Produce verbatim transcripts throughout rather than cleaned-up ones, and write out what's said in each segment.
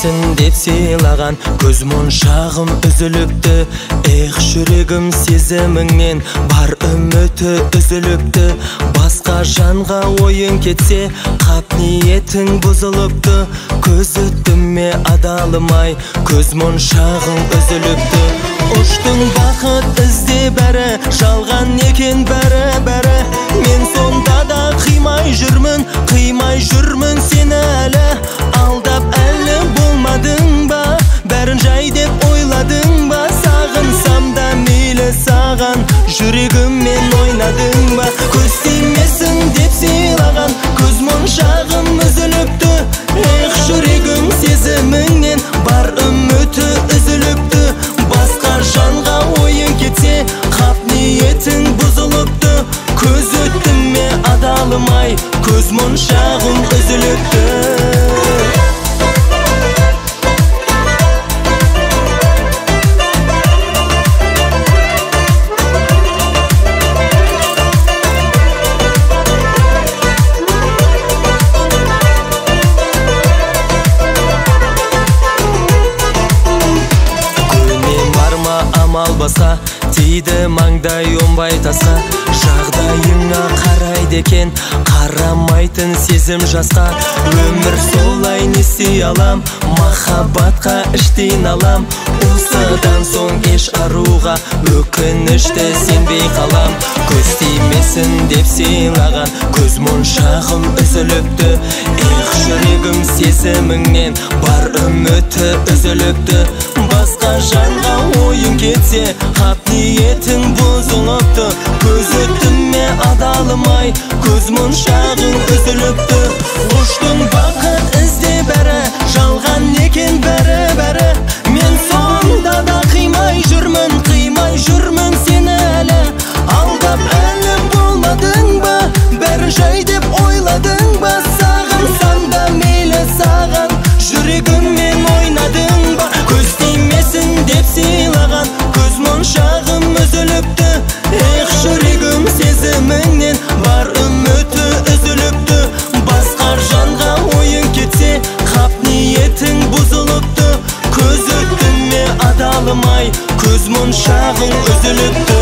тимесін деп сыйлаған көз моншағым үзіліпті. Эх, жүрегім сезіміңнен бар үміті үзіліпті. Басқа жанға ойын кетсе, қап ниетің бұзылыпты. Көз өттіме адалымай, көз моншағым үзіліпті. Ұштың бақыт ізде бәрі, жалған екен бәрі-бәрі. Мен сонда да қимай жүрмін, қимай жүрмін сені әлі. Алдап әлі болмадың ба, бәрін жай деп ойладың ба? Сағынсам да мейлі саған, жүрегіммен ойнадың ба? Көз тимесін деп сыйлаған көз моншағым үзіліпті. Эх, жүрегім сезіміңнен бар үміті үзіліпті. Басқа жанға ойын кетсе, қап ниетің бұзылыпты. Көз өттіме адалымай, көз моншағым үзіліпті. Басқа тиді маңдай оңбай тасқа, жағдайыңа қарайды екен, қарамайтын сезім жасқа. Өмір солай не істей алам, махаббатқа іштей налам. Осыдан соң еш аруға өкінішті сенбей қалам. Көз тимесін деп сыйлаған көз моншағым үзіліпті. Эх, жүрегім сезіміңнен бар үміті үзіліпті. Басқа жанға ойын кетсе, қап ниетің бұзылыпты. Көз өттіме адалымай, көз моншағың үзіліпті. Ұштың бақыт ізде бәрі, жалған екен бәрі-бәрі. Мен сонда да қимай жүрмін, қимай жүрмін сені әлі. Алдап әлі болмадың ба, бәрі жай деп ойладың ба? Сағынсам да мейлі саған, жүрегіммен ойнадың ба? Көз тимесін деп сыйлаған көз моншағым үзіліпті. Эх, жүрегім сезіміңнен бар үміті үзіліпті. Басқа жанға ойын кетсе, қап ниетің бұзылыпты. Көз өттіме адалымай, көз моншағың үзіліпті.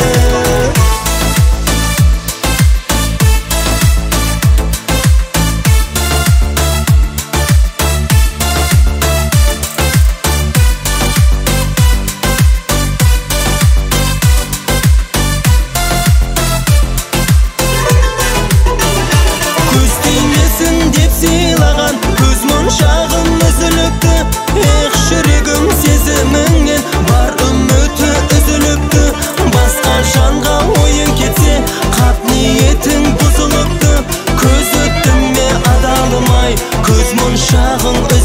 Деп сыйлаған көз моншағым үзіліпті. Эх, жүрегім сезіміңнен бар үміті үзіліпті. Басқа жанға ойын кетсе, қап ниетің бұзылыпты. Көз өттіме адалымай, көз моншағың